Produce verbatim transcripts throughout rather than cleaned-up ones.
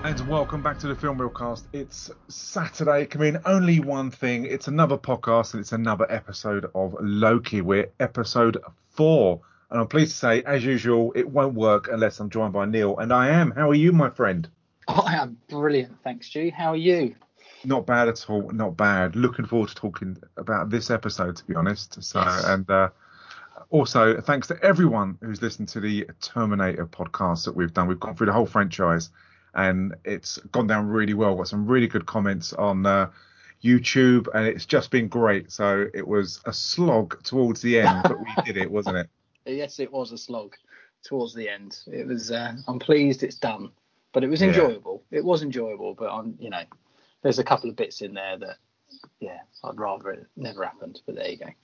And welcome back to the Film Reelcast. It's Saturday. Come in, only one thing. It's another podcast and it's another episode of Loki. We're episode four. And I'm pleased to say, as usual, it won't work unless I'm joined by Neil. And I am. How are you, my friend? I am brilliant, thanks, Stu. How are you? Not bad at all. Not bad. Looking forward to talking about this episode, to be honest. So, Yes. and uh, also, thanks to everyone who's listened to the Terminator podcast that we've done. We've gone through the whole franchise. And it's gone down really well. Got some really good comments on uh, YouTube, and it's just been great. So it was a slog towards the end, but we did it, wasn't it? Yes, it was a slog towards the end. It was. Uh, I'm pleased it's done, but it was Yeah. enjoyable. It was enjoyable, but I'm, you know, there's a couple of bits in there that, yeah, I'd rather it never happened. But there you go.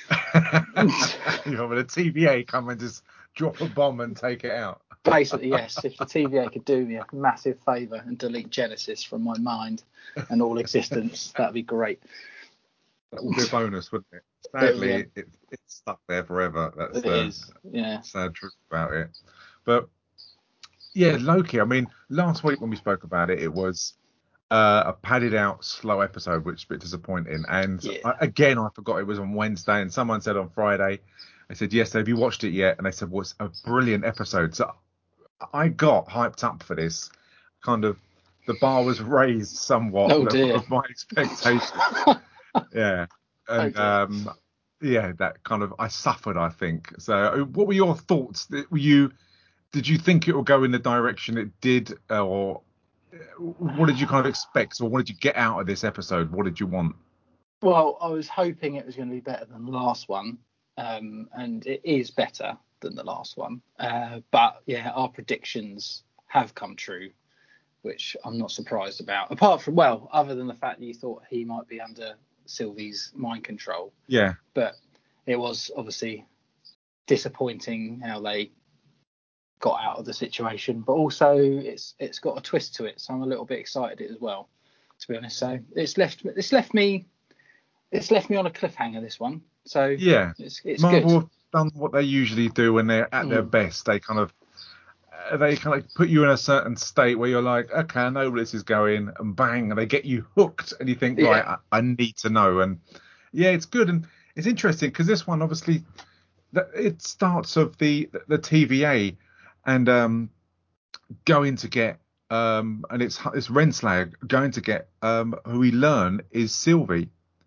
You know, with the T V A come and just drop a bomb and take it out. Basically, yes. If the T V A could do me a massive favour and delete Genesis from my mind and all existence, that'd be great. That would be a bonus, wouldn't it? Sadly, Yeah. it, it's stuck there forever. That's It the is, yeah. sad truth about it. But yeah, Loki. I mean, last week when we spoke about it, it was uh, a padded out, slow episode, which is a bit disappointing. And Yeah. I, again, I forgot it was on Wednesday, and someone said on Friday. I said, yes, have you watched it yet? And they said, well, it's a brilliant episode. So I got hyped up for this. Kind of, the bar was raised somewhat Oh of, dear. of my expectations. Yeah. And Okay. um, yeah, that kind of, I suffered, I think. So what were your thoughts? Were you, did you think it would go in the direction it did, or what did you kind of expect? Or what did you get out of this episode? What did you want? Well, I was hoping it was going to be better than the last one, um, and it is better than the last one. Uh, but yeah, our predictions have come true, which I'm not surprised about. Apart from, well, other than the fact that you thought he might be under Sylvie's mind control, Yeah. but it was obviously disappointing how they got out of the situation. But also, it's it's got a twist to it, so I'm a little bit excited as well, to be honest. So it's left it's left me. It's left me on a cliffhanger, this one. So Yeah. it's it's Marvel good. have done what they usually do when they're at their Mm. best. They kind of uh, they kind of put you in a certain state where you're like, okay, I know where this is going, and bang, and they get you hooked, and you think, right, Yeah. I, I need to know. And yeah, it's good, and it's interesting because this one obviously that it starts of the the T V A and um going to get um and it's it's Renslayer going to get um who we learn is Sylvie,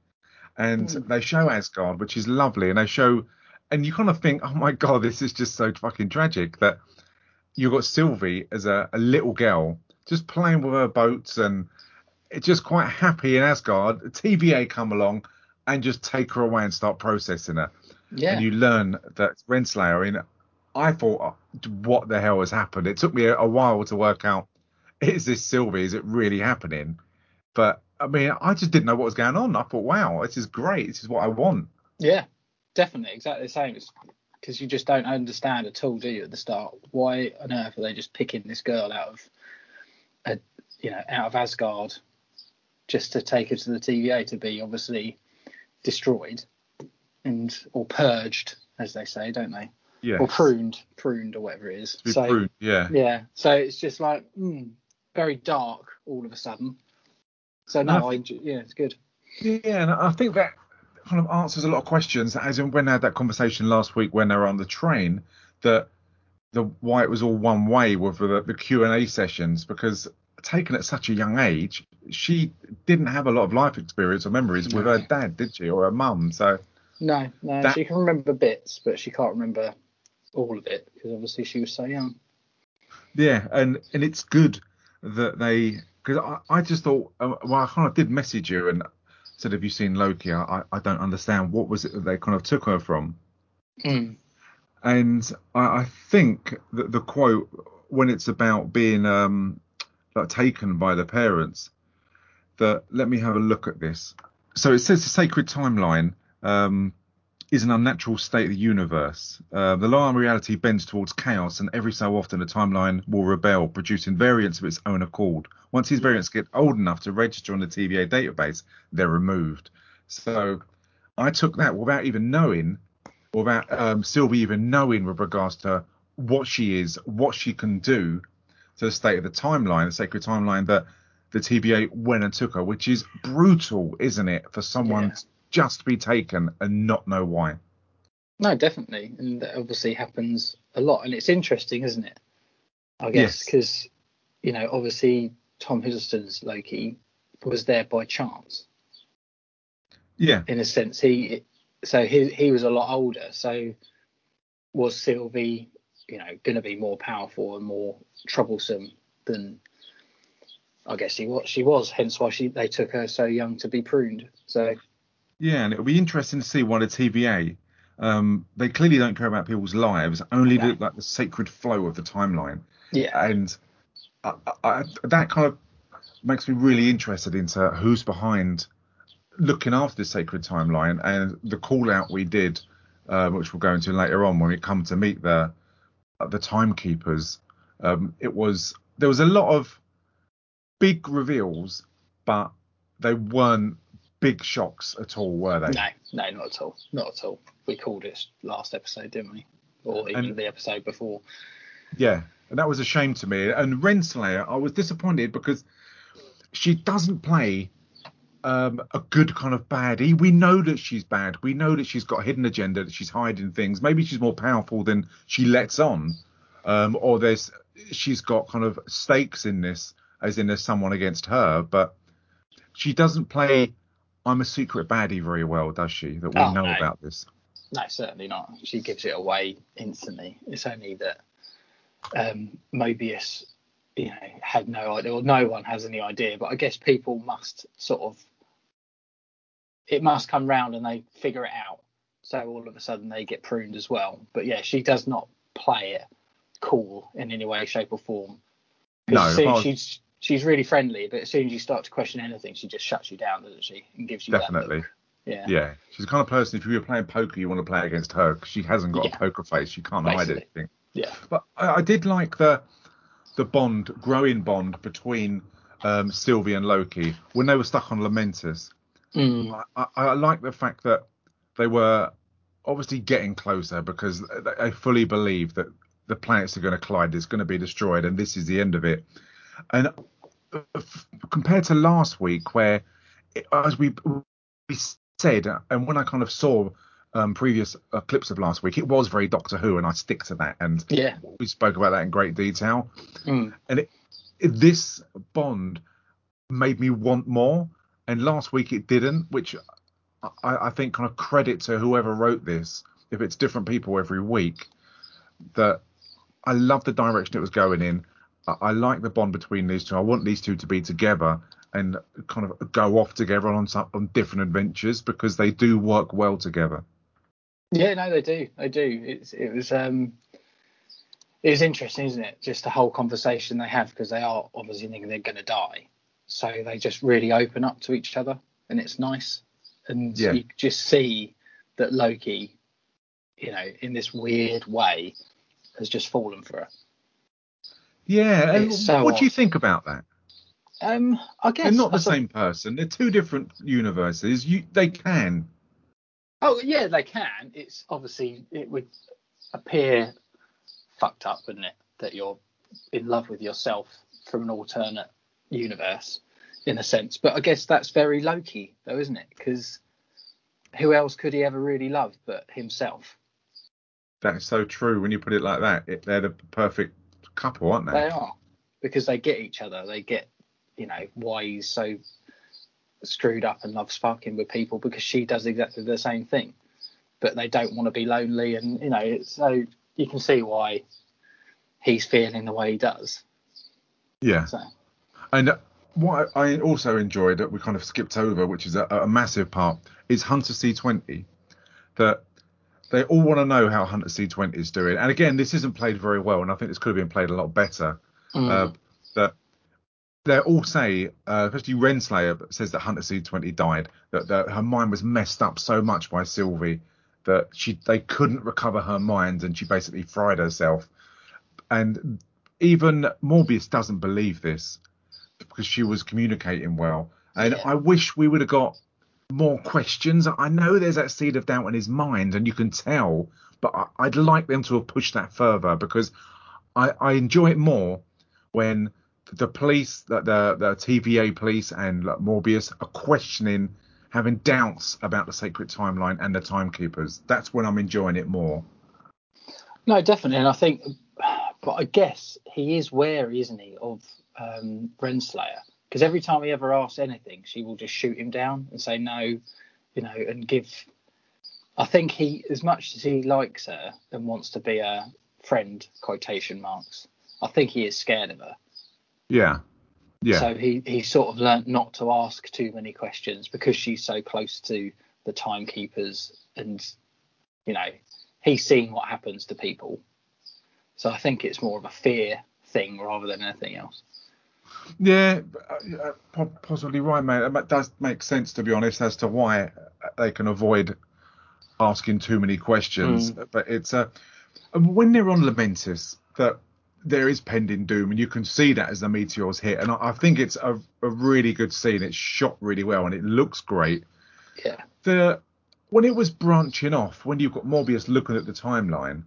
and Mm. they show Asgard, which is lovely, and they show, and you kind of think, oh my god, this is just so fucking tragic that you've got Sylvie as a, a little girl just playing with her boats and it's just quite happy in Asgard. The T V A come along and just take her away and start processing her, and Yeah. you learn that Renslayer. I mean, I thought, oh, what the hell has happened? It took me a, a while to work out, is this Sylvie? Is it really happening? But I mean, I just didn't know what was going on. I thought, wow, this is great. This is what I want. Yeah. Definitely. Exactly the same. It's because you just don't understand at all, do you, at the start? Why on earth are they just picking this girl out of, a, you know, out of Asgard just to take her to the T V A to be obviously destroyed and or purged, as they say, don't they? Yes. Or pruned, pruned or whatever it is. To be So pruned, yeah. yeah. So it's just like mm, very dark all of a sudden. So And I no, I think, enjoy, yeah, it's good. yeah, and I think that kind of answers a lot of questions. As in when I had that conversation last week when they were on the train, that the why it was all one way with the, the Q and A sessions, because taken at such a young age, she didn't have a lot of life experience or memories with her No, dad, did she, or her mum? So no, no. that, She can remember bits, but she can't remember all of it because obviously she was so young. yeah, and and it's good that they, because I, I just thought, uh, well, I kind of did message you and said, have you seen Loki? I, I don't understand, what was it that they kind of took her from? Mm. And I, I think that the quote, when it's about being um like taken by the parents, that, let me have a look at this. So it says the sacred timeline um is an unnatural state of the universe. Uh, the law of reality bends towards chaos, and every so often a timeline will rebel, producing variants of its own accord. Once these Yeah. variants get old enough to register on the T V A database, they're removed. So I took that without even knowing, without um, Sylvie even knowing with regards to what she is, what she can do, to the state of the timeline, the sacred timeline that the T B A went and took her, which is brutal, isn't it, for someone Yeah. to just be taken and not know why? No, definitely, and that obviously happens a lot, and it's interesting, isn't it? I guess Yes. because you know, obviously Tom Hiddleston's Loki was there by chance. Yeah. In a sense, he so he he was a lot older. So was Sylvie, you know, going to be more powerful and more troublesome than I guess he was? She was. Hence why she they took her so young to be pruned. So Yeah, and it'll be interesting to see why the T V A. Um, they clearly don't care about people's lives, only no. the, like the sacred flow of the timeline, Yeah, and I, I, that kind of makes me really interested into who's behind looking after the sacred timeline and the call out we did, uh, which we'll go into later on when we come to meet the the timekeepers. Um, it was there was a lot of big reveals, but they weren't big shocks at all, were they? no, no, not at all, not at all. We called it last episode, didn't we? Or even And the episode before. yeah, and that was a shame to me. And Renslayer, I was disappointed because she doesn't play um, a good kind of baddie. We know that she's bad. We know that she's got a hidden agenda, that she's hiding things. Maybe she's more powerful than she lets on, um, or there's she's got kind of stakes in this, as in there's someone against her. But she doesn't play I'm a secret baddie very well, does she? That we Oh know no, about this. no, certainly not. She gives it away instantly. It's only that um, Mobius, you know, had no idea, or no one has any idea. But I guess people must sort of, it must come round and they figure it out. So all of a sudden they get pruned as well. But yeah, she does not play it cool in any way, shape, or form. No, Because if I was, she's she's really friendly, but as soon as you start to question anything, she just shuts you down, doesn't she? And gives you that definitely. look. Yeah. Yeah, she's the kind of person, if you were playing poker, you want to play against her because she hasn't got a Yeah. poker face. She can't hide Basically. anything. Yeah. But I, I did like the the bond, growing bond between um, Sylvie and Loki when they were stuck on Lamentus. Mm. I, I, I like the fact that they were obviously getting closer because they fully believe that the planets are going to collide, it's going to be destroyed, and this is the end of it. And uh, f- compared to last week, where it, as we, we said, and when I kind of saw um, previous uh, clips of last week, it was very Doctor Who, and I stick to that. And Yeah. we spoke about that in great detail. Mm. And it, it, this bond made me want more. And last week it didn't, which I, I think kind of credit to whoever wrote this. If it's different people every week, that I love the direction it was going in. I, I like the bond between these two. I want these two to be together and kind of go off together on some on different adventures because they do work well together. Yeah, no, they do. They do. It's it was um it was interesting, isn't it? Just the whole conversation they have because they are obviously thinking they're going to die, so they just really open up to each other, and it's nice. And Yeah, you just see that Loki, you know, in this weird way, has just fallen for her. yeah. It's And so what do you odd. think about that? Um, I They're guess not I the sup- same person. They're two different universes. You, they can. oh yeah, they can. It's obviously it would appear fucked up, wouldn't it, that you're in love with yourself from an alternate universe, in a sense. But I guess that's very Loki, though, isn't it? Because who else could he ever really love but himself? That's so true when you put it like that. It, they're the perfect couple, aren't they? They are, because they get each other. They get, you know, why he's so screwed up and loves fucking with people because she does exactly the same thing. But they don't want to be lonely, and you know, it's, so you can see why he's feeling the way he does. Yeah. So And what I also enjoyed that we kind of skipped over, which is a, a massive part, is Hunter C twenty. That they all want to know how Hunter C twenty is doing. And again, this isn't played very well, and I think this could have been played a lot better. Uh, mm, that they all say, uh, especially Renslayer says that Hunter C twenty died, that, that her mind was messed up so much by Sylvie that she they couldn't recover her mind, and she basically fried herself. And even Morbius doesn't believe this because she was communicating well. And yeah, I wish we would have got more questions. I know there's that seed of doubt in his mind, and you can tell, but I, I'd like them to have pushed that further because I, I enjoy it more when the police, the the, the T V A police and like, Morbius are questioning, having doubts about the sacred timeline and the timekeepers. That's when I'm enjoying it more. No, definitely, and I think, but I guess he is wary, isn't he, of um, Renslayer? Because every time he ever asks anything, she will just shoot him down and say no, you know, and give. I think he, as much as he likes her and wants to be a friend, quotation marks, I think he is scared of her. Yeah, yeah. So he he sort of learnt not to ask too many questions because she's so close to the timekeepers, and you know he's seen what happens to people. So I think it's more of a fear thing rather than anything else. Yeah, uh, possibly right, mate. That does make sense, to be honest, as to why they can avoid asking too many questions. Mm. But it's uh, when they're on Lamentis, that there is pending doom, and you can see that as the meteors hit. And I, I think it's a, a really good scene. It's shot really well, and it looks great. Yeah. The when it was branching off, when you've got Morbius looking at the timeline,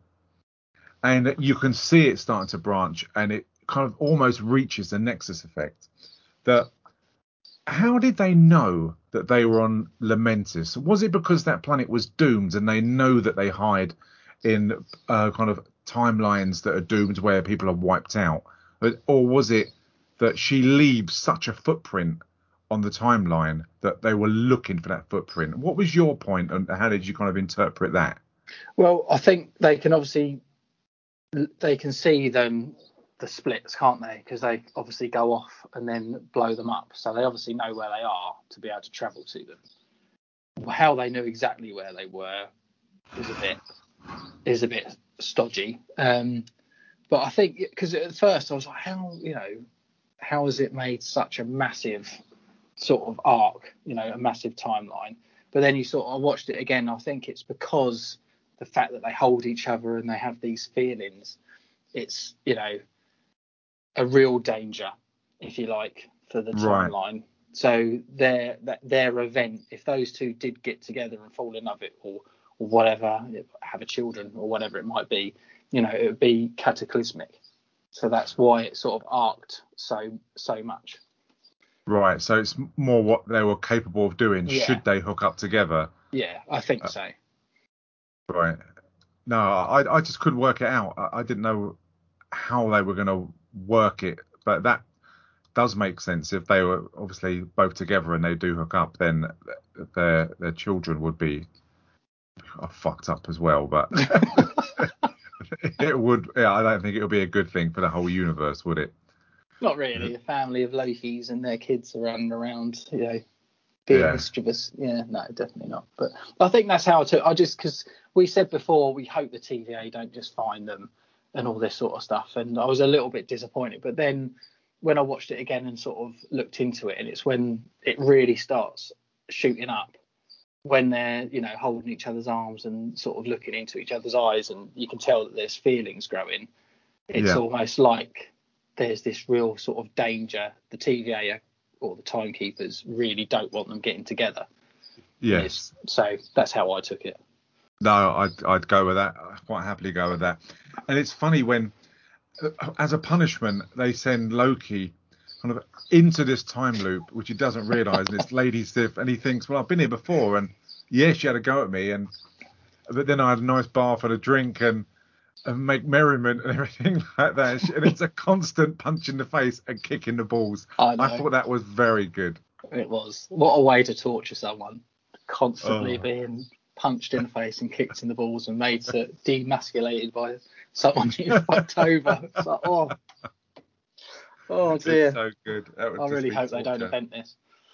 and you can see it starting to branch, and it kind of almost reaches the Nexus effect. That how did they know that they were on Lamentis? Was it because that planet was doomed and they know that they hide in uh, kind of timelines that are doomed where people are wiped out? Or was it that she leaves such a footprint on the timeline that they were looking for that footprint? What was your point, and how did you kind of interpret that? Well, I think they can obviously they can see them the splits, can't they? Because they obviously go off and then blow them up. So they obviously know where they are to be able to travel to them. How they knew exactly where they were is a bit is a bit stodgy. Um, but I think because at first I was like, how you know, how has it made such a massive sort of arc, you know, a massive timeline? But then you sort of I watched it again. I think it's because the fact that they hold each other and they have these feelings. It's you know. a real danger, if you like, for the timeline. Right. So their their event, if those two did get together and fall in love, it or or whatever, have a children or whatever it might be, you know, it would be cataclysmic. So that's why it sort of arced so so much. Right. So it's more what they were capable of doing yeah. should they hook up together. Yeah, I think uh, so. Right. No, I I just couldn't work it out. I, I didn't know how they were going to work it, but that does make sense. If they were obviously both together and they do hook up, then their their children would be oh, fucked up as well. But it would. Yeah, I don't think it would be a good thing for the whole universe, would it? Not really. A family of Lokis and their kids are running around, you know, being yeah. mischievous. Yeah, no, definitely not. But I think that's how I took. I just because we said before, we hope the T V A don't just find them and all this sort of stuff. And I was a little bit disappointed. But then when I watched it again and sort of looked into it, and it's when it really starts shooting up, when they're, you know, holding each other's arms and sort of looking into each other's eyes, and you can tell that there's feelings growing. It's yeah. almost like there's this real sort of danger. The T V A or the timekeepers really don't want them getting together. Yes. So that's how I took it. No, I'd I'd go with that. I'd quite happily go with that. And it's funny when, as a punishment, they send Loki kind of into this time loop, which he doesn't realise, and it's Lady Sif, and he thinks, well, I've been here before, and yeah, she had a go at me, and but then I had a nice bath and a drink and, and make merriment and everything like that. And it's a constant punch in the face and kick in the balls. I know. I thought that was very good. It was. What a way to torture someone, constantly oh. being punched in the face and kicked in the balls and made to demasculated by someone you fucked over. It's like, oh, oh dear. It's so good. I really hope torture. They don't invent this.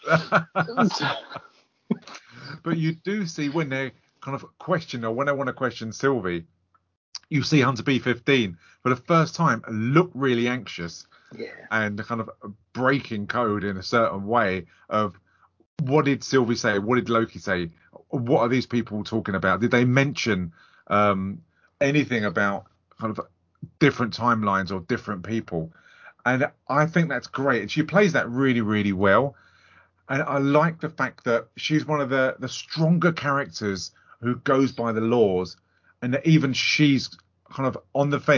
But you do see when they kind of question, or when they want to question Sylvie, you see Hunter B fifteen for the first time look really anxious. Yeah. And kind of breaking code in a certain way of what did Sylvie say? What did Loki say? What are these people talking about? Did they mention um, anything about kind of different timelines or different people? And I think that's great. And she plays that really, really well. And I like the fact that she's one of the, the stronger characters who goes by the laws, and that even she's kind of on the fence.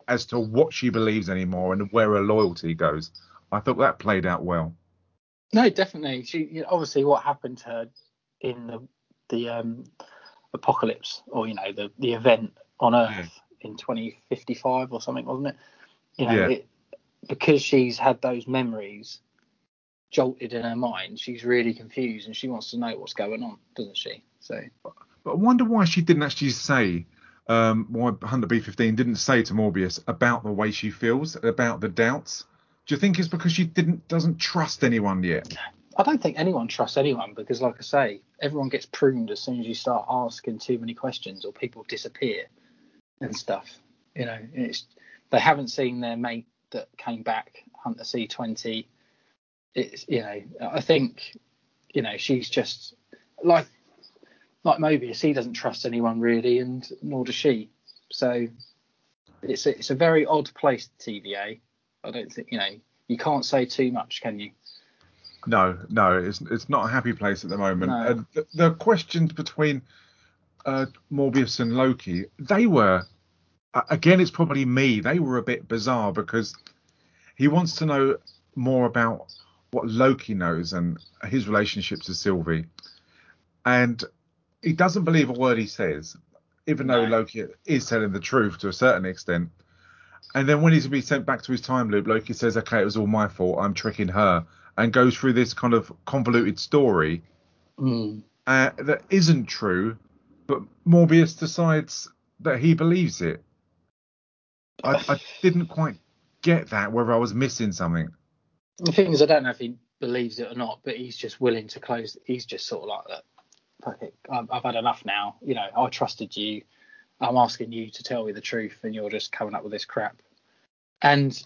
as to what she believes anymore and where her loyalty goes. I thought that played out well. No, definitely. She you know, obviously what happened to her in the the um, apocalypse, or you know the the event on Earth Yeah. in twenty fifty-five or something, wasn't it? You know, Yeah. it, because she's had those memories jolted in her mind, she's really confused and she wants to know what's going on, doesn't she? So, But I wonder why she didn't actually say, um, why Hunter B fifteen didn't say to Morbius about the way she feels, about the doubts. Do you think it's because she didn't doesn't trust anyone yet? I don't think anyone trusts anyone because, like I say, everyone gets pruned as soon as you start asking too many questions or people disappear and stuff. You know, it's they haven't seen their mate that came back, Hunter C twenty. It's you know, I think you know she's just like like Mobius. He doesn't trust anyone really, and nor does she. So it's a, it's a very odd place, T V A. I don't think you know you can't say too much, can you? No, no, it's it's not a happy place at the moment. No. And the, the questions between uh, Morbius and Loki, they were uh, again, it's probably me. They were a bit bizarre because he wants to know more about what Loki knows and his relationships with Sylvie, and he doesn't believe a word he says, even though No. Loki is telling the truth to a certain extent. And then when he's to be sent back to his time loop, Loki says, "Okay, it was all my fault. I'm tricking her," and goes through this kind of convoluted story Mm. uh, that isn't true, but Morbius decides that he believes it. I, I didn't quite get that, whether I was missing something. The thing is, I don't know if he believes it or not, but he's just willing to close. He's just sort of like that. Fuck it, I've, I've had enough now. You know, I trusted you. I'm asking you to tell me the truth, and you're just coming up with this crap. And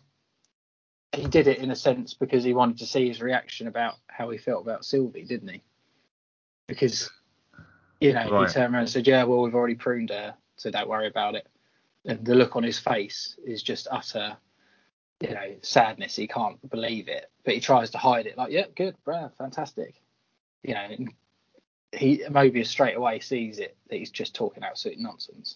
he did it in a sense because he wanted to see his reaction about how he felt about Sylvie, didn't he? Because you know he Right. turned around and said, "Yeah, well, we've already pruned her, so don't worry about it." And the look on his face is just utter, you know, sadness. He can't believe it, but he tries to hide it. Like, yeah, good, bruh, fantastic. You know, and he Mobius straight away sees it that he's just talking absolute nonsense.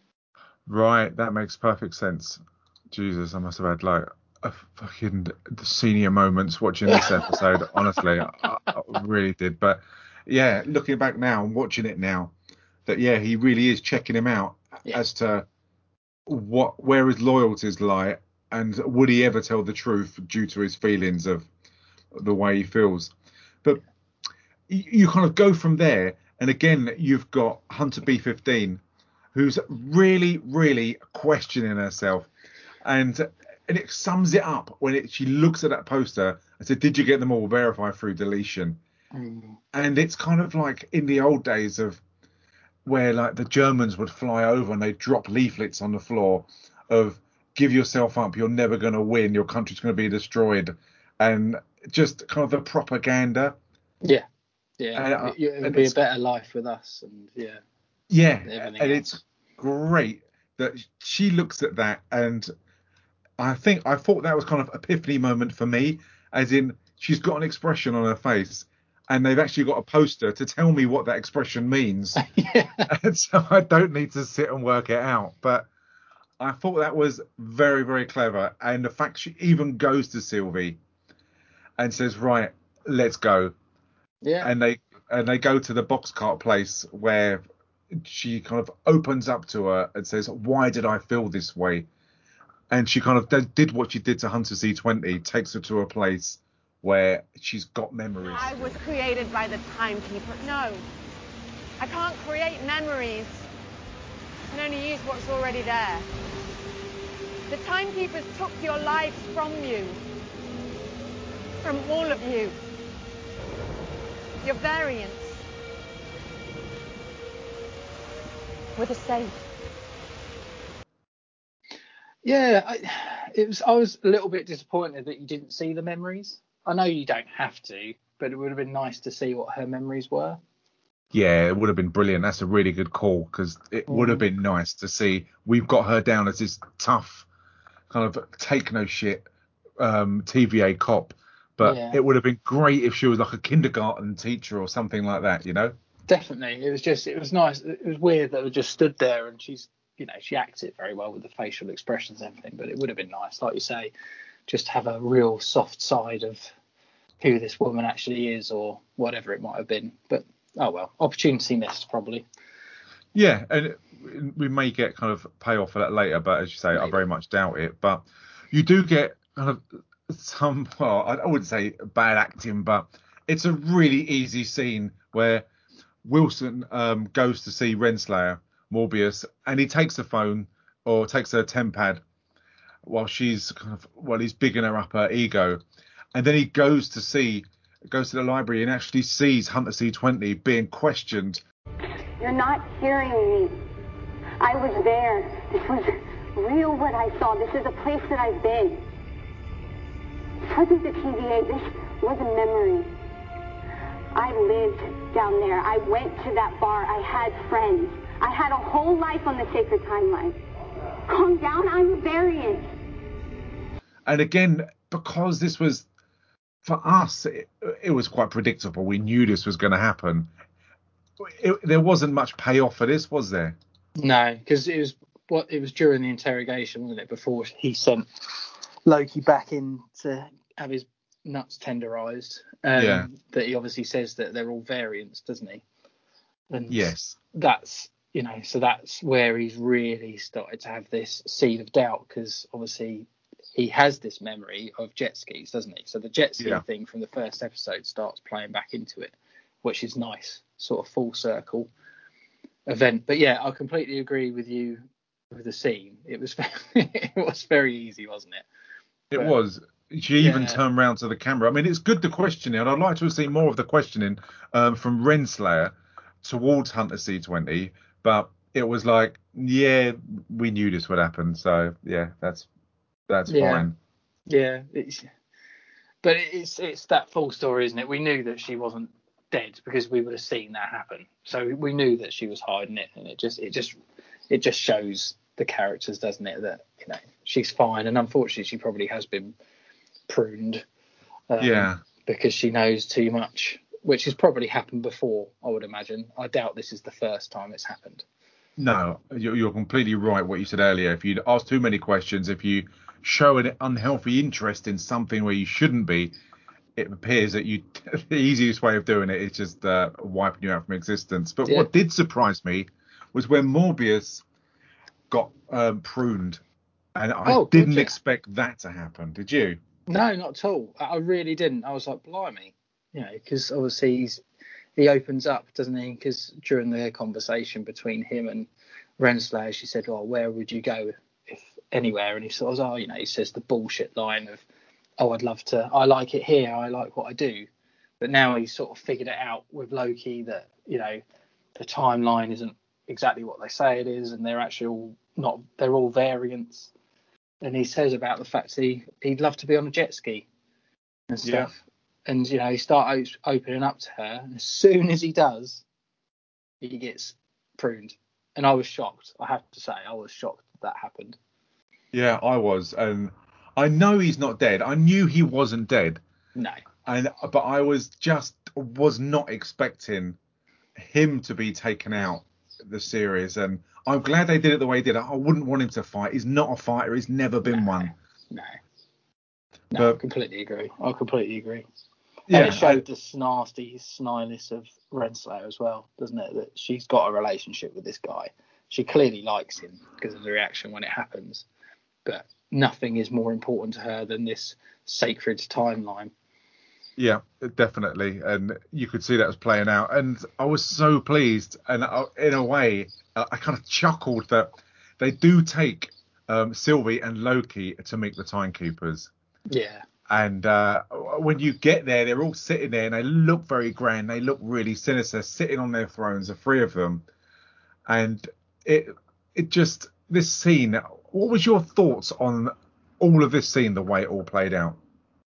Right. That makes perfect sense. Jesus, I must have had like a fucking senior moments watching this episode. Honestly, I, I really did. But yeah, looking back now and watching it now, that yeah, he really is checking him out Yeah, as to what where his loyalties lie, and would he ever tell the truth due to his feelings of the way he feels. But y- you kind of go from there, and again, you've got Hunter B fifteen, who's really, really questioning herself, and and it sums it up when it, she looks at that poster and said, "Did you get them all? Verify through deletion." mm. And it's kind of like in the old days of where like the Germans would fly over and they'd drop leaflets on the floor of "Give yourself up, you're never going to win, your country's going to be destroyed," and just kind of the propaganda. yeah, yeah. And, uh, It, it'll and be a it's better life with us, and yeah, yeah, everything and else. it's great that she looks at that, and I think I thought that was kind of epiphany moment for me, as in she's got an expression on her face, and they've actually got a poster to tell me what that expression means, Yeah, and so I don't need to sit and work it out. But I thought that was very, very clever, and the fact she even goes to Sylvie and says, "Right, let's go," yeah, and they and they go to the boxcart place where she kind of opens up to her and says, "Why did I feel this way?" And she kind of did, did what she did to Hunter C twenty, takes her to a place where she's got memories. I was created by the timekeeper. No, I can't create memories. I can only use what's already there. The timekeepers took your lives from you. From all of you. Your variants. With a safe. yeah. I, it was. I was a little bit disappointed that you didn't see the memories. I know you don't have to, but it would have been nice to see what her memories were. Yeah, it would have been brilliant. That's a really good call, because it would have Mm. been nice to see. We've got her down as this tough, kind of take no shit um, T V A cop, but Yeah, it would have been great if she was like a kindergarten teacher or something like that, you know? definitely. It was just. It was nice. It was weird that they just stood there and she's you know, she acts it very well with the facial expressions and everything. But it would have been nice, like you say, just have a real soft side of who this woman actually is, or whatever it might have been. But oh well, opportunity missed probably. Yeah, and we may get kind of payoff for that later, but as you say, Maybe. I very much doubt it. But you do get kind of some, well, I wouldn't say bad acting, but it's a really easy scene where Wilson um, goes to see Renslayer, Morbius, and he takes the phone or takes her tempad while she's kind of, well, he's bigging her up her ego. And then he goes to see, goes to the library and actually sees Hunter C twenty being questioned. You're not hearing me. I was there. This was real what I saw. This is a place that I've been. This wasn't the T V A. This was a memory. I lived down there. I went to that bar. I had friends. I had a whole life on the sacred timeline. Calm down. I'm a variant. And again, because this was, for us, it, it was quite predictable. We knew this was going to happen. It, there wasn't much payoff for this, was there? No, because it was what it was during the interrogation, wasn't it? Before he sent Loki back in to have his nuts tenderized. Um, yeah. That he obviously says that they're all variants, doesn't he? And yes. That's, you know, so that's where he's really started to have this seed of doubt, because obviously he has this memory of jet skis, doesn't he? So the jet ski yeah. thing from the first episode starts playing back into it, which is nice, sort of full circle event. But yeah, I completely agree with you with the scene. It was it was very easy, wasn't it? It but, was. She yeah. even turned round to the camera. I mean, it's good the questioning, and I'd like to have seen more of the questioning um, from Renslayer towards Hunter C twenty. But it was like, yeah, we knew this would happen. So yeah, that's that's yeah. fine. Yeah, it's, but it's it's that full story, isn't it? We knew that she wasn't dead because we would have seen that happen. So we knew that she was hiding it, and it just it just it just shows the characters, doesn't it, that, you know, she's fine, and unfortunately she probably has been pruned. Um, yeah. Because she knows too much, which has probably happened before, I would imagine. I doubt this is the first time it's happened. No, you're, you're completely right. What you said earlier, if you ask too many questions, if you show an unhealthy interest in something where you shouldn't be, it appears that you the easiest way of doing it is just uh, wiping you out from existence. But yeah. What did surprise me was when Morbius got um, pruned, and I oh, didn't expect that to happen. Did you? No, not at all. I really didn't. I was like, blimey, you know, because obviously he's, he opens up, doesn't he? Because during the conversation between him and Renslayer, she said, "Oh, where would you go if anywhere?" And he sort of, oh, you know, he says the bullshit line of, "Oh, I'd love to. I like it here. I like what I do." But now he's sort of figured it out with Loki that, you know, the timeline isn't exactly what they say it is, and they're actually all not. They're all variants. And he says about the fact that he, he'd love to be on a jet ski and stuff. Yeah. And, you know, he starts opening up to her. And as soon as he does, he gets pruned. And I was shocked. I have to say, I was shocked that happened. Yeah, I was. And I know he's not dead. I knew he wasn't dead. No. And but I was just was not expecting him to be taken out the series. And I'm glad they did it the way they did. I wouldn't want him to fight. He's not a fighter. He's never been no, one. No. No, but, I completely agree. I completely agree. Yeah, and it showed I, the nasty snilliness of Renslayer as well, doesn't it? That she's got a relationship with this guy. She clearly likes him because of the reaction when it happens. But nothing is more important to her than this sacred timeline. Yeah, definitely. And you could see that was playing out. And I was so pleased. And I, in a way, I kind of chuckled that they do take um, Sylvie and Loki to meet the Timekeepers. Yeah. And uh, when you get there, they're all sitting there and they look very grand. They look really sinister, sitting on their thrones, the three of them. And it it just, this scene, what was your thoughts on all of this scene, the way it all played out?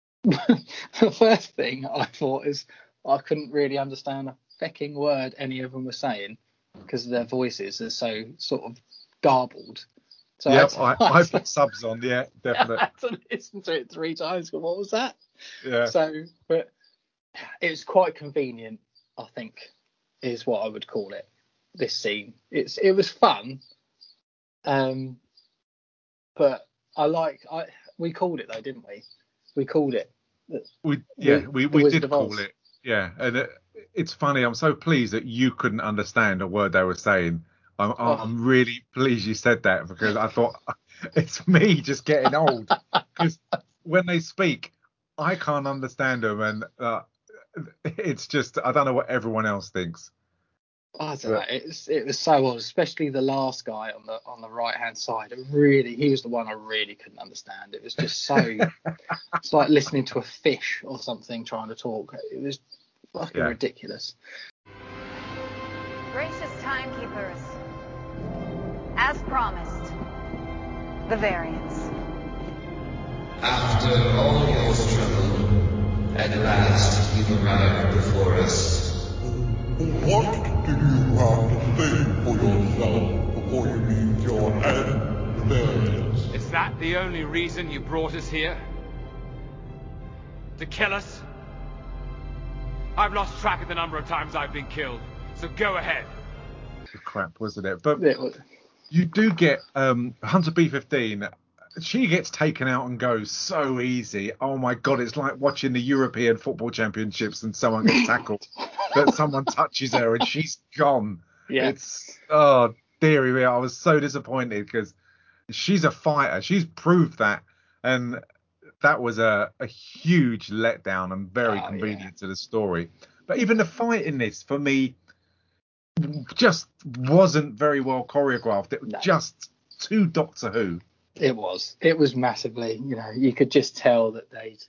The first thing I thought is I couldn't really understand a fecking word any of them were saying because their voices are so sort of garbled. So yep, I, I, I, I put subs on. Yeah, definitely. I had to listen to it three times. But what was that? Yeah. So, but it was quite convenient, I think, is what I would call it. This scene, it's it was fun. Um, but I like I we called it though, didn't we? We called it. We yeah we we, we did call Oz. it. Yeah, and it, it's funny. I'm so pleased that you couldn't understand a word they were saying. I'm Oh. I'm really pleased you said that, because I thought it's me just getting old, because when they speak, I can't understand them, and uh, it's just I don't know what everyone else thinks. I don't know. It's it was so odd, especially the last guy on the on the right hand side. It really, he was the one I really couldn't understand. It was just so. It's like listening to a fish or something trying to talk. It was fucking Yeah. ridiculous. Gracious timekeepers, as promised, the variants. After all your struggle, at last you've arrived before us. What do you have to say for yourself before you meet your end variants? Is that the only reason you brought us here? To kill us? I've lost track of the number of times I've been killed, so go ahead. Crap, wasn't it? But It was, you do get um, Hunter B fifteen. She gets taken out and goes so easy. Oh my god, it's like watching the European Football Championships and someone gets tackled, that someone touches her and she's gone. Yeah. It's oh dearie me, I was so disappointed, because she's a fighter. She's proved that, and that was a, a huge letdown and very Oh, convenient yeah. to the story. But even the fight in this, for me, just wasn't very well choreographed. It was No. just too Doctor Who. It was. It was massively. You know, you could just tell that they'd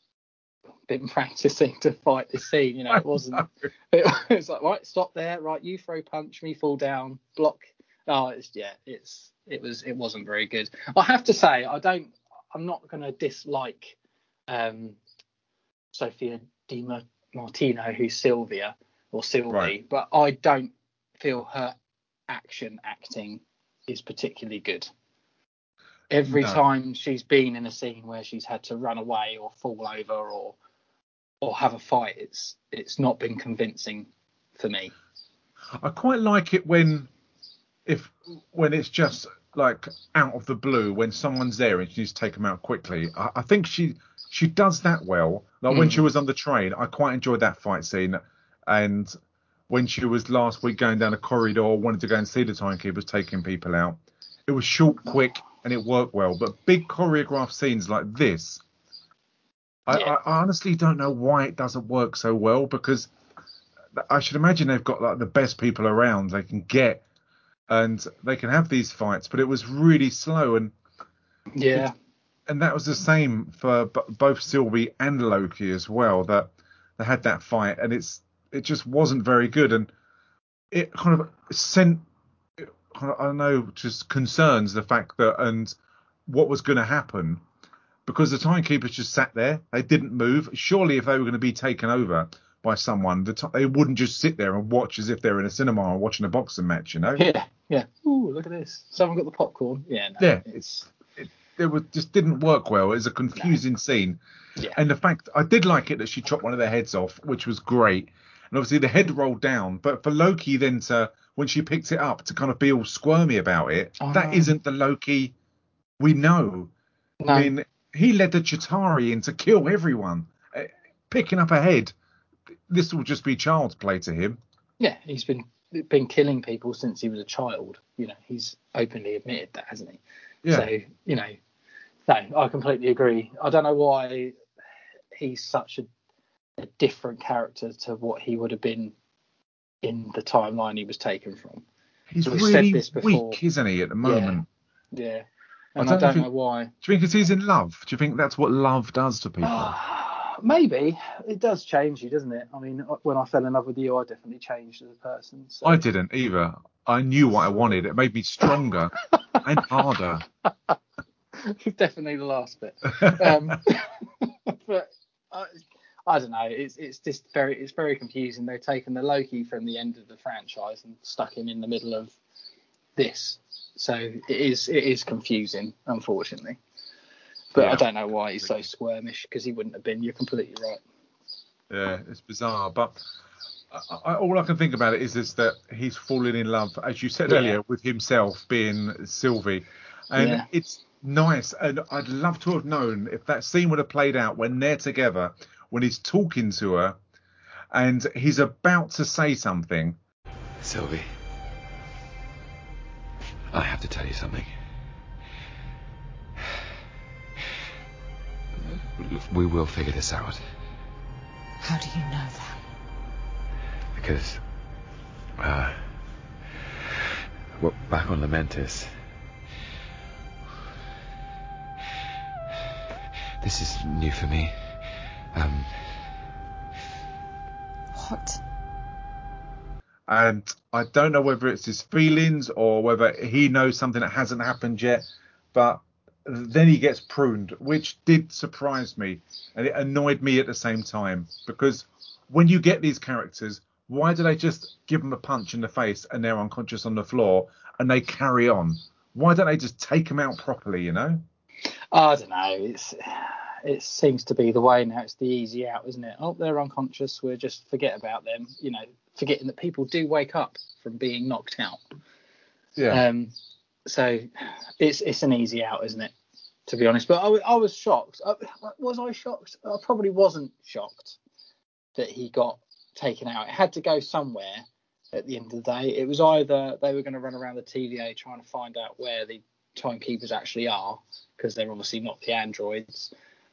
been practicing to fight this scene. You know, it wasn't. It was like, right, stop there. Right, you throw punch, me fall down, block. Oh, it's yeah. It's it was. It wasn't very good. I have to say, I don't. I'm not going to dislike um, Sophia Di Ma- Martino, who's Sylvia or Sylvie, Right. but I don't feel her action acting is particularly good. Every No. time she's been in a scene where she's had to run away or fall over or or have a fight, it's it's not been convincing for me. I quite like it when if when it's just like out of the blue, when someone's there and she needs to take them out quickly. I, I think she she does that well. Like when she was on the train, I quite enjoyed that fight scene. And when she was last week going down a corridor, wanted to go and see the timekeepers taking people out, it was short, quick, and it worked well. But big choreographed scenes like this, I, Yeah. I honestly don't know why it doesn't work so well, because I should imagine they've got like the best people around they can get, and they can have these fights. But it was really slow, and Yeah. and that was the same for b- both Sylvie and Loki as well. That they had that fight, and it's it just wasn't very good, and it kind of sent. I don't know, just concerns the fact that and what was going to happen, because the timekeepers just sat there. They didn't move. Surely, if they were going to be taken over by someone, the t- they wouldn't just sit there and watch as if they're in a cinema and watching a boxing match, you know? Yeah. Yeah. Ooh, look at this. Someone got the popcorn. Yeah. No, Yeah, It's. It, it was just didn't work well. It was a confusing scene. Yeah. And the fact I did like it that she chopped one of their heads off, which was great. And obviously the head rolled down, but for Loki then to when she picked it up to kind of be all squirmy about it, Oh. that isn't the Loki we know. No. I mean, he led the Chitauri in to kill everyone. Uh, Picking up a head, this will just be child's play to him. Yeah. He's been been killing people since he was a child. You know, he's openly admitted that, hasn't he? Yeah. So you know, no, I completely agree. I don't know why he's such a, a different character to what he would have been in the timeline he was taken from. He's We've really said this before. weak, isn't he, at the moment? Yeah. And I I don't don't, know if know he- why. Do you think it's he's in love? Do you think that's what love does to people? Maybe. It does change you, doesn't it? I mean, when I fell in love with you, I definitely changed as a person. So. I didn't either. I knew what I wanted. It made me stronger and harder. Definitely the last bit. Um, but I, I don't know. It's it's just very it's very confusing. They've taken the Loki from the end of the franchise and stuck him in the middle of this. So it is it is confusing, unfortunately. But Yeah. I don't know why he's so squirmish, because he wouldn't have been. You're completely right. Yeah, it's bizarre. But I, I, all I can think about it is, is that he's fallen in love, as you said Yeah. earlier, with himself being Sylvie. And Yeah. it's nice. And I'd love to have known if that scene would have played out when they're together, when he's talking to her and he's about to say something. Sylvie, I have to tell you something. We will figure this out. How do you know that? Because, uh, well, back on Lamentis, this is new for me. Um, What? And I don't know whether it's his feelings or whether he knows something that hasn't happened yet, but then he gets pruned, which did surprise me, and it annoyed me at the same time, because when you get these characters, why do they just give them a punch in the face and they're unconscious on the floor and they carry on? Why don't they just take them out properly, you know? I don't know. It's it seems to be the way now. It's the easy out, isn't it? Oh, they're unconscious. We'll just forget about them. You know, forgetting that people do wake up from being knocked out. Yeah. Um. So it's it's an easy out, isn't it? To be honest, but I, I was shocked. I, was I shocked? I probably wasn't shocked that he got taken out. It had to go somewhere at the end of the day. It was either they were going to run around the T V A trying to find out where the timekeepers actually are, because they're obviously not the androids,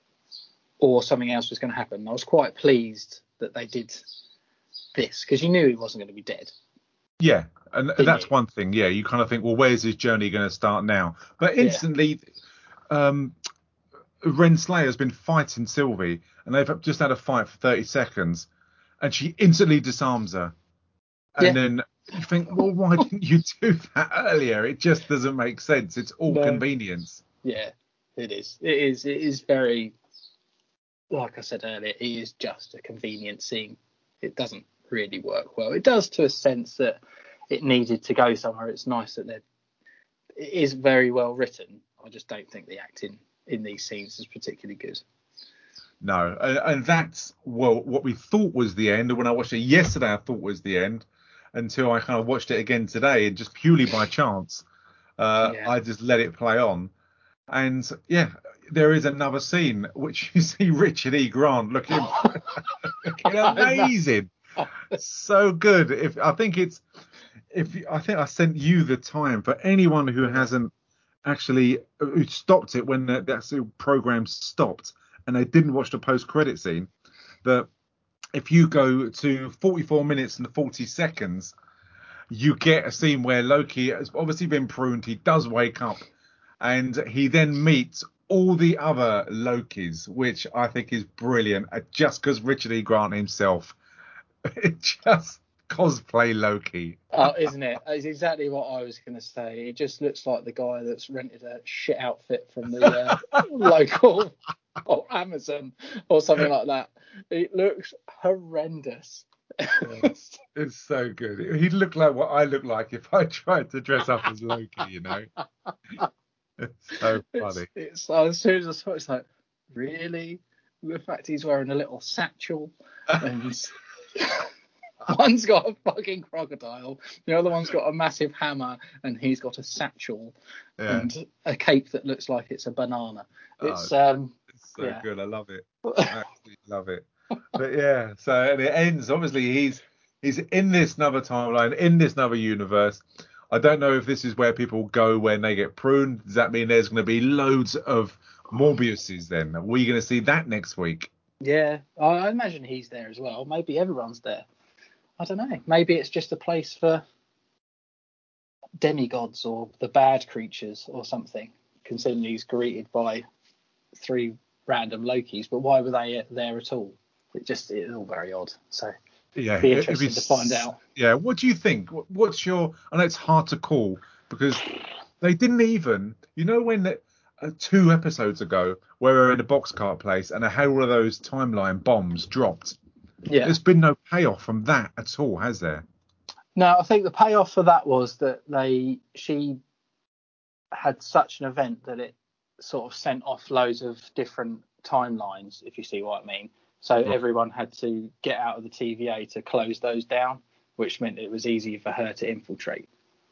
or something else was going to happen. I was quite pleased that they did this, because you knew he wasn't going to be dead. Yeah, and Didn't that's you? one thing. Yeah, you kind of think, well, where's his journey going to start now? But instantly, um, Renslayer's been fighting Sylvie, and they've just had a fight for thirty seconds, and she instantly disarms her. And Yeah. then you think, well, why didn't you do that earlier? It just doesn't make sense. It's all No. convenience. Yeah, it is. It is. It is very, like I said earlier, it is just a convenient scene. It doesn't really work well. It does to a sense that it needed to go somewhere. It's nice that they're, it is very well written. I just don't think the acting in these scenes is particularly good. No, and, and that's well what we thought was the end. And when I watched it yesterday, I thought was the end, until I kind of watched it again today, and just purely by chance, uh, Yeah. I just let it play on. And yeah, there is another scene which you see Richard E. Grant looking, looking amazing, so good. If I think it's, if I think I sent you the time for anyone who Yeah. hasn't actually who stopped it when the, that program stopped and they didn't watch the post-credit scene, that if you go to forty-four minutes and forty seconds, you get a scene where Loki has obviously been pruned. He does wake up, and he then meets all the other Lokis, which I think is brilliant. uh, Just because Richard E. Grant himself, it just cosplay Loki. Oh, isn't it? It's exactly what I was going to say. It just looks like the guy that's rented a shit outfit from the uh, local or Amazon or something like that. It looks horrendous. It's so good. He'd look like what I look like if I tried to dress up as Loki, you know. It's so funny. It's, it's as soon as I saw it, it's like, really? The fact he's wearing a little satchel and one's got a fucking crocodile, the other one's got a massive hammer, and he's got a satchel Yeah. and a cape that looks like it's a banana. It's Oh, um It's so yeah. good. I love it. I absolutely love it. But yeah, so and it ends. Obviously, he's he's in this another timeline, in this another universe. I don't know if this is where people go when they get pruned. Does that mean there's going to be loads of Morbiuses then? Are we going to see that next week? Yeah, I, I imagine he's there as well. Maybe everyone's there. I don't know. Maybe it's just a place for demigods or the bad creatures or something, considering he's greeted by three random Lokis. But why were they there at all? It just it's all very odd. So Yeah, be if interesting it's- to find out. Yeah, what do you think? What- What's your? I know it's hard to call because they didn't even. You know when the, uh, two episodes ago, where we were in a boxcar place and I had all of those timeline bombs dropped. Yeah. There's been no payoff from that at all, has there? No, I think the payoff for that was that they she had such an event that it sort of sent off loads of different timelines, if you see what I mean, So everyone had to get out of the T V A to close those down, which meant it was easy for her to infiltrate.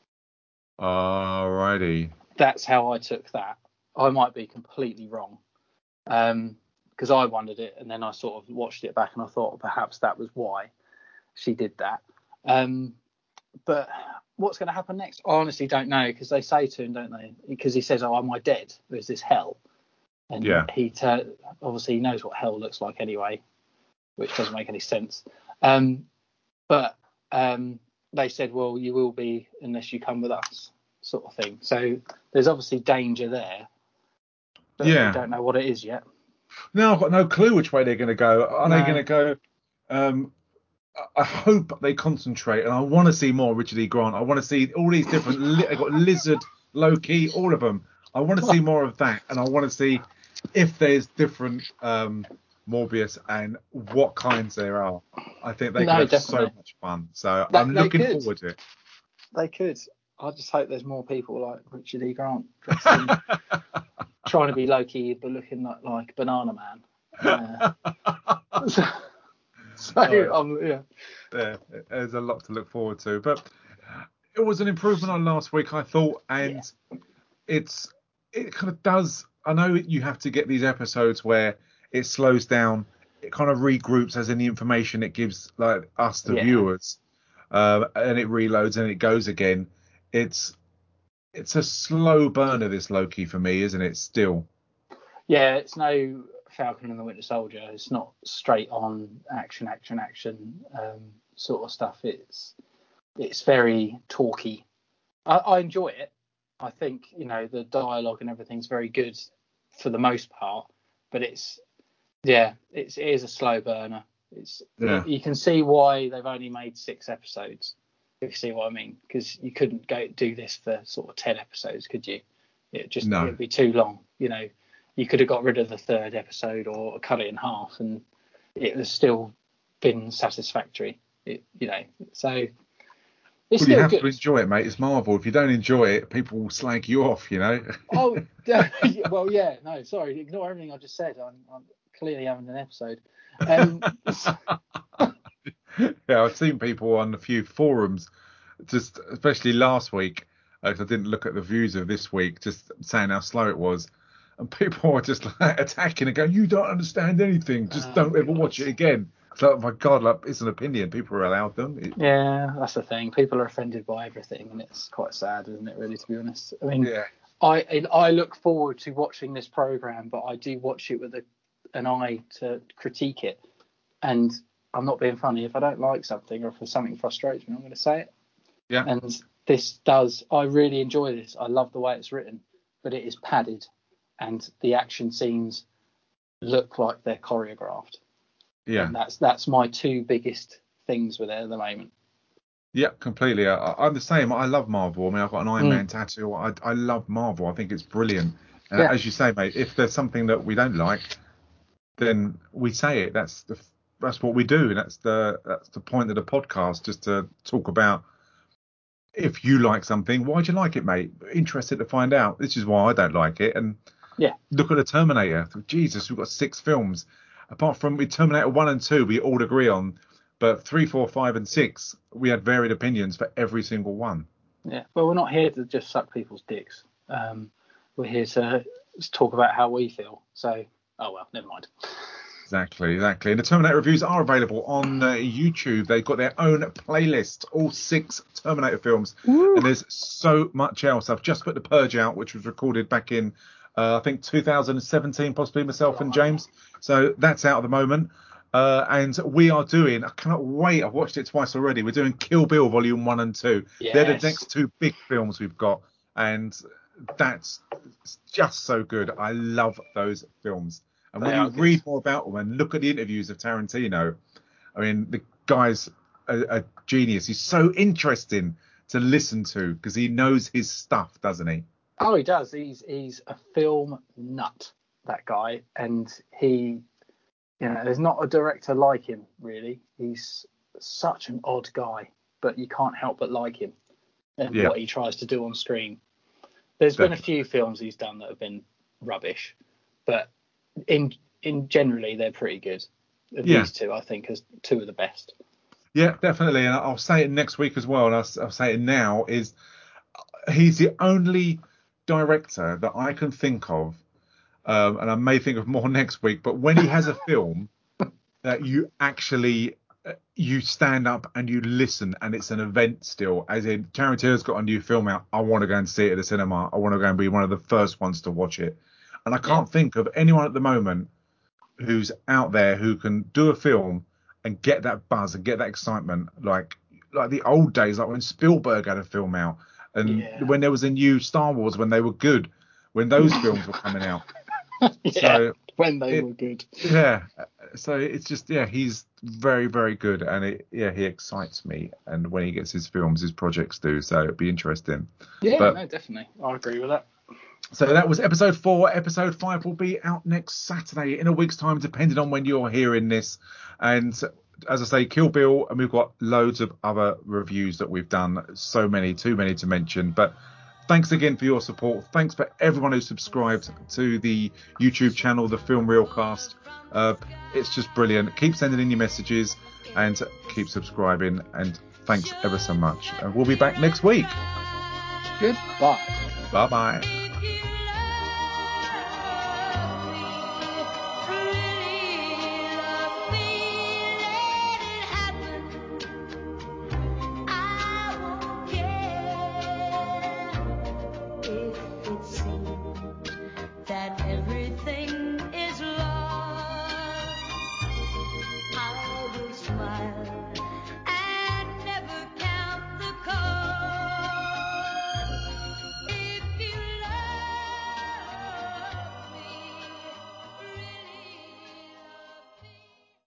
Alrighty. That's how I took that. I might be completely wrong, um, because I wondered it, and then I sort of watched it back, and I thought perhaps that was why she did that. Um, but what's going to happen next? I honestly don't know, because they say to him, don't they? Because he says, "Oh, am I dead? There's this hell." And yeah. he t- obviously he knows what hell looks like anyway, which doesn't make any sense. Um, but um, they said, well, you will be unless you come with us, sort of thing. So there's obviously danger there, but yeah. we don't know what it is yet. No, I've got no clue which way they're going to go. Are no. they going to go... Um, I hope they concentrate, and I want to see more Richard E. Grant. I want to see all these different... Li- I've got Lizard, Loki, all of them. I want to see more of that, and I want to see if there's different um, Morbius and what kinds there are. I think they no, could have definitely. so much fun. So that, I'm looking could. forward to it. They could. I just hope there's more people like Richard E. Grant dressed in, trying to be Loki but looking like, like Banana Man. Uh, so, so um, yeah. There, there's a lot to look forward to. But it was an improvement on last week, I thought, and yeah. it's it kind of does. I know you have to get these episodes where it slows down, it kind of regroups as in the information it gives like us, the yeah. viewers, uh, and it reloads and it goes again. It's it's a slow burner, this Loki, for me, isn't it? Still. Yeah, it's no Falcon and the Winter Soldier. It's not straight on action, action, action um, sort of stuff. It's it's very talky. I, I enjoy it. I think, you know, the dialogue and everything's very good for the most part, but it's, yeah, it's, it is a slow burner. It's, yeah. it, you can see why they've only made six episodes, if you see what I mean, because you couldn't go do this for sort of ten episodes, could you? It just, no. it'd be too long. You know, you could have got rid of the third episode or cut it in half and it would still been satisfactory, it, you know, so... It's well, you have good. to enjoy it, mate. It's Marvel. If you don't enjoy it, people will slag you off, you know. oh, well, yeah. No, sorry. Ignore everything I just said. I'm, I'm clearly having an episode. Um, yeah, I've seen people on a few forums, just especially last week, because I didn't look at the views of this week, just saying how slow it was. And people are just like attacking and going, "You don't understand anything. Just oh, don't ever God. watch it again." It's like, oh my God, like, it's an opinion. People are allowed them. It, yeah, that's the thing. People are offended by everything, and it's quite sad, isn't it, really, to be honest? I mean, yeah. I I look forward to watching this program, but I do watch it with a, an eye to critique it. And I'm not being funny. If I don't like something or if something frustrates me, I'm going to say it. Yeah. And this does. I really enjoy this. I love the way it's written, but it is padded, and the action scenes look like they're choreographed. Yeah, and that's that's my two biggest things with it at the moment. Yeah, completely. I, I'm the same. I love Marvel. I mean, I've got an Iron Mm. Man tattoo. I I love Marvel. I think it's brilliant. Uh, Yeah. As you say, mate, if there's something that we don't like, then we say it. That's the that's what we do. That's the that's the point of the podcast, just to talk about. If you like something, why'd you like it, mate? Interested to find out. This is why I don't like it. And Yeah. look at the Terminator. Jesus, we've got six films. Apart from with Terminator one and two, we all agree on. But three, four, five, and six, we had varied opinions for every single one. Yeah. Well, we're not here to just suck people's dicks. Um, we're here to talk about how we feel. So, oh well, never mind. Exactly, exactly. And the Terminator reviews are available on uh, YouTube. They've got their own playlist, all six Terminator films. Woo. And there's so much else. I've just put The Purge out, which was recorded back in, uh, I think, two thousand seventeen, possibly, myself Oh, and James. So that's out at the moment. Uh, and we are doing, I cannot wait, I've watched it twice already. We're doing Kill Bill Volume one and two. Yes. They're the next two big films we've got. And that's just so good. I love those films. And when They you are good. read more about them and look at the interviews of Tarantino, I mean, the guy's a, a genius. He's so interesting to listen to because he knows his stuff, doesn't he? Oh, he does. He's he's a film nut, that guy. And he, you know, there's not a director like him, really. He's such an odd guy, but you can't help but like him and Yeah. what he tries to do on screen. There's Definitely. been a few films he's done that have been rubbish, but in in generally they're pretty good. of Yeah. these two, I think, as two of the best. Yeah, definitely. And I'll say it next week as well. And I'll, I'll say it now is he's the only director that I can think of. Um, and I may think of more next week, but when he has a film that you actually you stand up and you listen and it's an event still, as in Tarantino's got a new film out, I want to go and see it at the cinema. I want to go and be one of the first ones to watch it. And I can't yeah. think of anyone at the moment who's out there who can do a film and get that buzz and get that excitement like like the old days, like when Spielberg had a film out and yeah. when there was a new Star Wars, when they were good, when those films were coming out. yeah, so when they it, were good. Yeah. So it's just, yeah, he's very, very good. And it, yeah, he excites me. And when he gets his films, his projects do. So it'd be interesting. Yeah, but, no, definitely. I agree with that. So that was episode four. Episode five will be out next Saturday in a week's time, depending on when you're hearing this. And as I say, Kill Bill, and we've got loads of other reviews that we've done. So many, too many to mention. But thanks again for your support. Thanks for everyone who subscribed to the YouTube channel, the Film Reelcast. Uh, it's just brilliant. Keep sending in your messages and keep subscribing. And thanks ever so much. And we'll be back next week. Goodbye. Bye-bye.